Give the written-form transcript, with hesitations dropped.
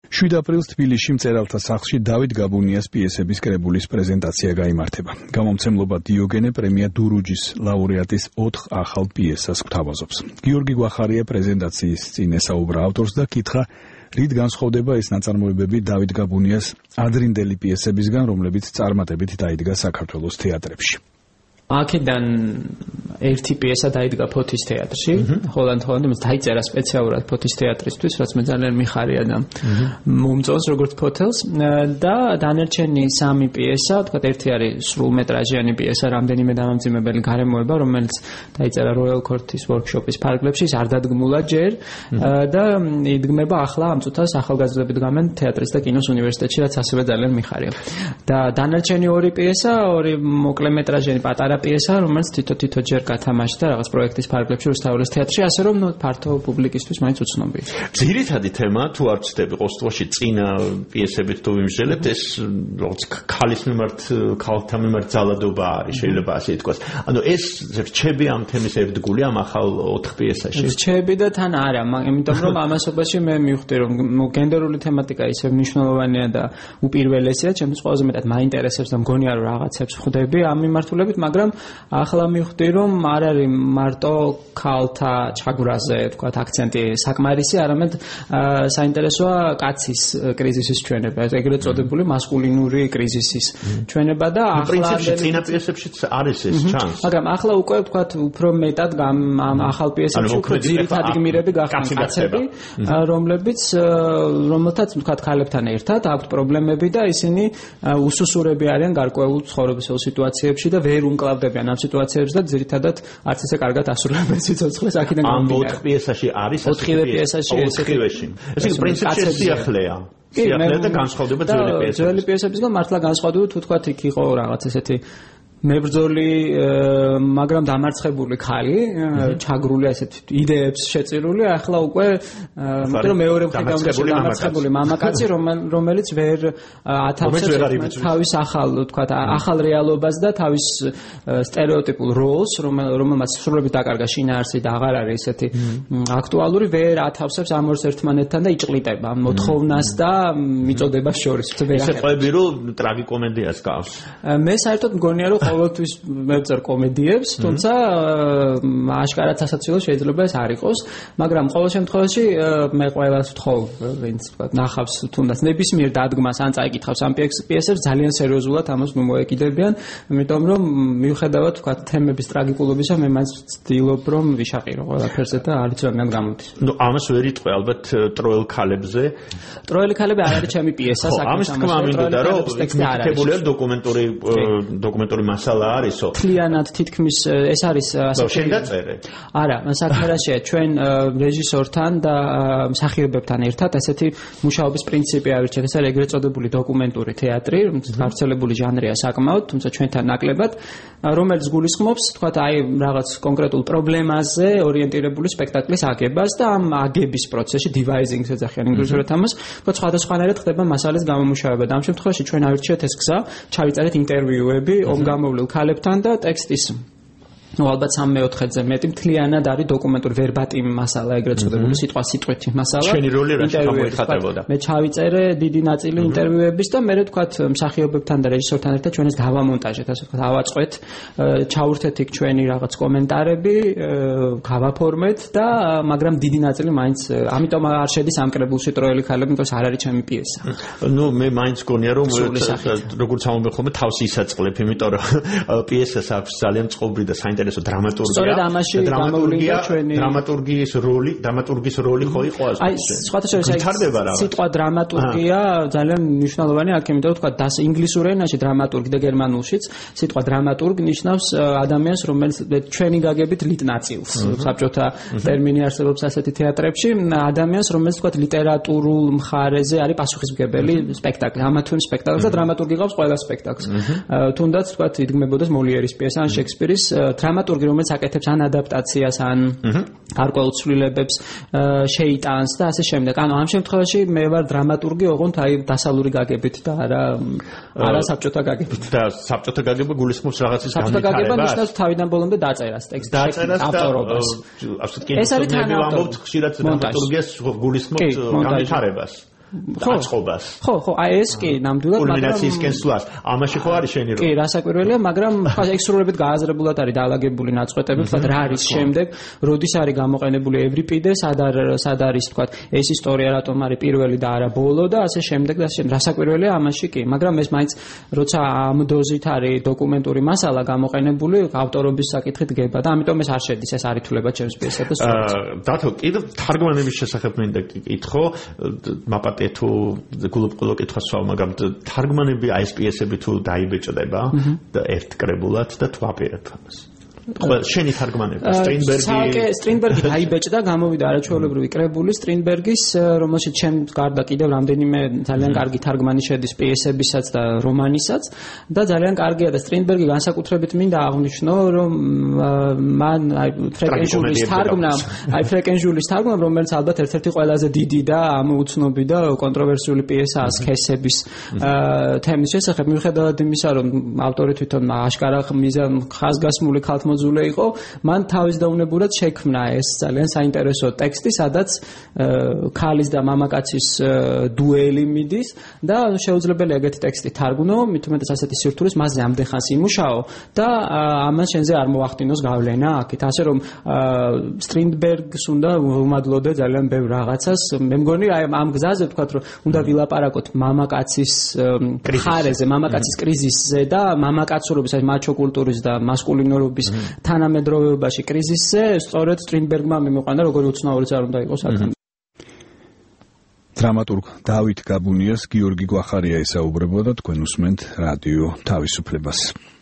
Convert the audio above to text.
7 აპრილს თბილისში მწერალთა სახლში დავით გაბუნიას პიესების კრებულის პრეზენტაცია გაიმართება. გამომცემლობა დიოგენე პრემია დურუჯის ლაურეატის 4 ახალ პიესას გვთავაზობს. გიორგი გვახარია პრეზენტაციის წინ ესაუბრა ავტორს და კითხა, რით განსხვავდება ეს ნაწარმოებები დავით გაბუნიას ადრინდელი პიესებისგან, რომლებიც წარმატებით დაიდგა საქართველოს თეატრებში. აქედან ერთი პიესა დაიდგა ფოთის თეატრში, ჰოლანდ-ჰოლანდში, მას დაიწერა სპეციალურად ფოთის თეატრისთვის, რაც მე ძალიან მიხარია და მომწონს როგორც ფოთელს და დანარჩენი 3 პიესა, თქვათ ერთი არის სრულმეტრაჟიანი პიესა, რამდენიმე დამამძიმებელი გარემოება, რომელიც დაიწერა Royal Court-ის workshop-ის ფარგლებში, არ დადგმულა ჯერ და იდგმება ახლა ამ წუთას ახალგაზრდები დგამენ თეატრის და კინოს უნივერსიტეტში, რაც ასევე ძალიან მიხარია. და დანარჩენი 2 პიესა, 2 მოკლემეტრაჟიანი პატარა პიესა, რომელიც თითო ჯერ გათამაშდა რაღაც პროექტის ფარგლებში რუსთაველის თეატრში, ასე რომ ფართო პუბლიკისთვის მაინც უცნობია. ძირითადი თემა თუ არ ვცდები ყოველთვის წინა პიესებით თუ ვიმსჯელებთ, ეს როგორც ქალის მიმართ, ქალთა მიმართ ძალადობა არის, შეიძლება ასე ითქვას. ანუ ეს რჩები ამ თემის ერთგული ამ ახალ 4 პიესაში. რჩები და თან არა, იმიტომ რომ ამასობაში მე მივხვდი რომ გენდერული თემატიკა ისე მნიშვნელოვანია და უპირველესია, ჩემთვის ყველაზე მეტად მაინტერესებს და მგონია რომ რაღაცებს ხვდები ამ მიმართულებით, მაგრამ ახლა მივხვდი რომ არ არის მარტო ქალთა ჩაგვრაზე თქვათ აქცენტი საკმარისი, არამედ საინტერესოა კაცის კრიზისის ჩვენება, ეგრეთ წოდებული მასკულინური კრიზისის ჩვენება და ახლა პრინციპში წინა პიესებშიც არის ეს ჩანს. მაგრამ ახლა უკვე თქვათ უფრო მეტად ამ ახალ პიესებში უფრო ძირითადი გმირები გახდნენ კაცები, რომელთაც თქვათ ქალებთან ერთად აქვთ პრობლემები და ისინი უსუსურები არიან გარკვეულ ცხოვრებისეულ სიტუაციებში და ვერ უნკლავდებიან ამ სიტუაციებს და ძირითადად არც ისე კარგად ასრულებენ სიცოცხლეს აქედან გამომდინარე. ამ 4 პიესაში არის 4 პიესაში ესეთი. ეს პრინციპში სიახლეა. სიახლეა და განსხვავდება ძველი პიესებისგან. ძველი პიესებისგან მართლა განსხვავდება თუ თქვათ იქ იყო რაღაც ესეთი მებრძოლი, მაგრამ დამარცხებული ქალი, ჩაგრული ასეთ იდეებს შეწირული, ახლა უკვე მეტყვი მეორე მხრიდან დამარცხებული მამაკაცი, რომელიც ვერ ათავსებს თავის ახალ, თქვათ, ახალ რეალობას და თავის სტერეოტიპულ როლს, რომელმაც სრულებით დაკარგა შინაარსი და აღარ არის ესეთი აქტუალური, ვერ ათავსებს ამ ორს ერთმანეთთან და იჭყლიტება მოთხოვნას და მიწოდებას შორის. ისე ყვები რომ ტრაგიკომედიას გავს. მე საერთოდ მგონია რომ ყოველთვის მევწერ კომედიებს, თუმცა აშკარად სასაცილო შეიძლება ეს არ იყოს, მაგრამ ყოველ შემთხვევაში მე ყველას ვთხოვ, ვინც თქვა ნახავს თუნდაც ნებისმიერ დადგმას ან წაიკითხავს ამ პიესებს, ძალიან სერიოზულად ამას მოეკიდებიან, იმიტომ რომ მიუხედავად თქვა თემების ტრაგიკულობისა, მე მას ვცდილობ რომ ვიშაყირო ყველაფერზე და არც რადგან გამოდის. ნუ ამას ვერ იტყვი ალბათ ტროელ ქალებზე. ტროელი ქალები არ არის ჩემი პიესა, ამის თქმა მინდოდა რომ მითითებულია დოკუმენტური მასალა არისო. თლიანად თითქმის ეს არის ასე. შენ დაწერე? არა, საქმე რა შეა, ჩვენ რეჟისორთან და მსახიობებთან ერთად ესეთი მუშაობის პრინციპი ავირჩიეთ. ეს არის ეგრეთ წოდებული დოკუმენტური თეატრი, გავრცელებული ჟანრია საკმაოდ, თუმცა ჩვენთან ნაკლებად, რომელიც გულისხმობს, თქვათ, აი რაღაც კონკრეტულ პრობლემაზე ორიენტირებული სპექტაკლის აგებას და ამ აგების პროცესში devising-ს ეძახიან ინგლისურად ამას, თქვათ, სხვადასხვანაირად ხდება მასალის გამომუშავება და ამ შემთხვევაში ჩვენ ავირჩიეთ ეს გზა, ჩავიწერეთ ინტერვიუები ომგამოვლილ ქალებთან და ტექსტის ну ალბათ 3/4-ზე მეტი მთლიანად არის დოკუმენტური ვერბატიმ მასალა, ეგრეთ წოდებული სიტყვით მასალა. ჩვენი როლი რა გამოიხატებოდა? მე ჩავიწერე დიდი ნაწილი ინტერვიუების და მე თქვათ მსახიობებთან და რეჟისორთან ერთად ჩვენ ეს გავამონტაჟეთ, ასე ვთქვათ, ავაწყვეთ, ჩაურთეთ იქ ჩვენი რაღაც კომენტარები, გავაფორმეთ და მაგრამ დიდი ნაწილი მაინც ამიტომ არ შედის ამ კრებულში ტროელი ქალები, იმიტომ რომ არ არის ჩემი პიესა. ну მე მაინც გონია რომ როგორც ამბობ ხოლმე თავს ისაწყლებ, იმიტომ რომ პიესას აქვს ძალიან წყობრი და საინტერესო დრამატურგია. სწორედ ამაში გამოვლინდა ჩვენი დრამატურგის როლი ხო იყო ასე. აი, სხვათა შორის სიტყვა დრამატურგია ძალიან მნიშვნელოვანია, აქ იმიტომ თქვა ინგლისურ ენაში დრამატურგი და გერმანულშიც სიტყვა დრამატურგ ნიშნავს ადამიანს, რომელიც ჩვენი გაგებით ლიტნაწილს. საბჭოთა ტერმინი არსებობს ასეთი თეატრებში, ადამიანს, რომელიც თქვა ლიტერატურულ მხარეზე არის პასუხისმგებელი სპექტაკლი. ამა თუ იმ სპექტაკლს და დრამატურგი ყავს ყველა სპექტაკლს. თუნდაც თქვა იდგმებოდეს მოლიერის პიესა ან შექსპირის დრამატურგი, რომელიც აკეთებს ან ადაპტაციას, ან გარკვეულ ცვლილებებს შეიტანს და ასე შემდეგ. ანუ ამ შემთხვევაში მე ვარ დრამატურგი, ოღონდ აი დასავლური გაგებით და არა საბჭოთა გაგებით. და საბჭოთა გაგება გულისხმობს რაღაცის განვითარებას. საბჭოთა გაგება ნიშნავს თავიდან ბოლომდე დაწერას ტექსტის ავტორობას. ეს არის თანაავტორი. ხშირად დრამატურგიას გულისხმობს განვითარებას. აწყობას. ხო, აი ეს კი ნამდვილად, მაგრამ კულმინაციის კენსლას. ამაში ხო არის შენი როლი? კი, რასაკვირველია, მაგრამ ექსტრულებად გააზრებულად არის დაალაგებული ნაწყვეტები, თქვა რა არის შემდეგ, როდის არის გამოყენებული ევრიპიდე, სად არის თქვა ეს ისტორია რატომ არის პირველი და არა ბოლო და ასე შემდეგ და ასე. რასაკვირველია ამაში კი, მაგრამ ეს მაინც როცა ამ დოზით არის დოკუმენტური მასალა გამოყენებული, ავტორობის საკითხით გება და ამიტომ ეს არ შედის, ეს არ ითვლება ჩემს პიესად და სწორად. დათო, კიდევ თარგმანების შესახებ მინდა კითხო, მაპატე თუ გულუბრყვილო კითხვას ვსვამ, მაგრამ თარგმანები აი ეს პიესები თუ დაიბეჭდება და ერთ კრებულად და თუ აპირებ ამას. ყველა შენი თარგმანები სტრინბერგი დაიბეჭდა, გამოვიდა არაჩვეულებრივი კრებული სტრინბერგის, რომელშიც ჩემ გარდა კიდევ რამდენიმე ძალიან კარგი თარგმანი შედის პიესებისაც და რომანისაც და ძალიან კარგია და სტრინბერგი განსაკუთრებით მინდა აღვნიშნო, რომ მან ფრეკენჟულის თარგმნა, რომელიც ალბათ ერთ-ერთი ყველაზე დიდი და ამოუცნობი და კონტროვერსიული პიესაა სქესების თემის შესახებ, მიუხედავად იმისა, რომ ავტორი თვითონ აშკარა ხაზგასმული ქალთმოძულე იყო, მან თავის დაუნებურად შექმნა ეს ძალიან საინტერესო ტექსტი, სადაც ქალის და მამაკაცის დუელი მიდის და შეუძლებელია ეგეთი ტექსტი თარგმნო, მით უმეტეს ასეთი სირთულეს მასზე ამდენ ხანს იმუშაო და ამან შენზე არ მოახდინოს გავლენა აქეთ. ასე რომ სტრინბერგს უნდა ვუმადლოდე ძალიან ბევრ რაღაცას. მე მგონი ამ გზაზე ვთქვათ, რომ უნდა ვილაპარაკოთ მამაკაცის ხარეზე, მამაკაცის კრიზისზე და მამაკაცურობის, მაჩო კულტურის და მასკულინურობის თანამედროვეობაში კრიზისზე, სწორედ სტრინბერგმა მიმოყვანა, როგორი უცნაურიც არ უნდა იყოს აქ. დრამატურგ დავით გაბუნიას გიორგი გვახარია ესაუბრებოდა, თქვენ უსმენთ რადიო თავისუფლებას.